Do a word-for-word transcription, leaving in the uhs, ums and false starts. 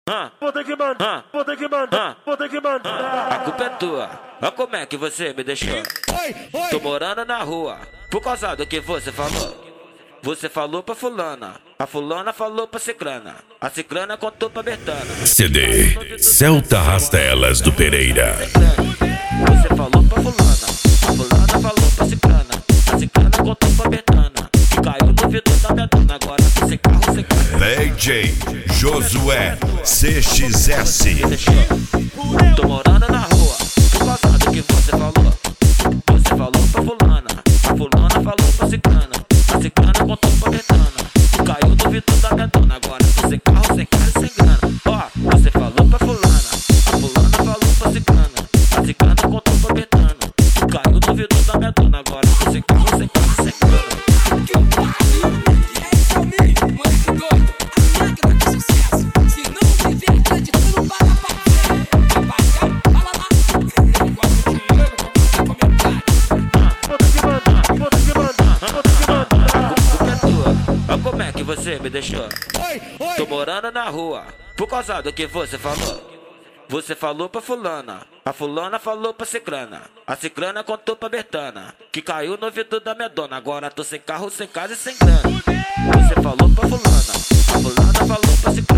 Ah, Vou ter que mandar, ah, vou ter que mandar, vou ter que a mandar. culpa é tua. Olha como é que você me deixou. Oi, oi. Tô morando na rua por causa do que você falou. Você falou pra fulana, a fulana falou pra cicrana, a cicrana contou pra Bertana. C D Celta Rastelas do Pereira. Você falou pra fulana, a fulana falou pra cicrana, a cicrana contou pra Bertana. Que caiu no vidro da minha dona, agora sem carro, sem carro. D J Josué C X S. Deixou. Tô morando na rua por causa do que você falou. Você falou pra fulana, a fulana falou pra cicrana, a cicrana contou pra Bertana. Caiu no vidro da minha dona, agora tô sem carro, sem cara e sem grana. Ó, você falou pra fulana, a fulana falou pra cicrana, a cicrana contou pra Bertana. Caiu no vidro da minha dona, agora tô sem carro, sem cara e sem grana. Como é que você me deixou? Oi, oi. Tô morando na rua por causa do que você falou. Você falou pra fulana, a fulana falou pra cicrana, a cicrana contou pra Bertana. Que caiu no vidro da minha dona, agora tô sem carro, sem casa e sem grana. Você falou pra fulana, a fulana falou pra cicrana.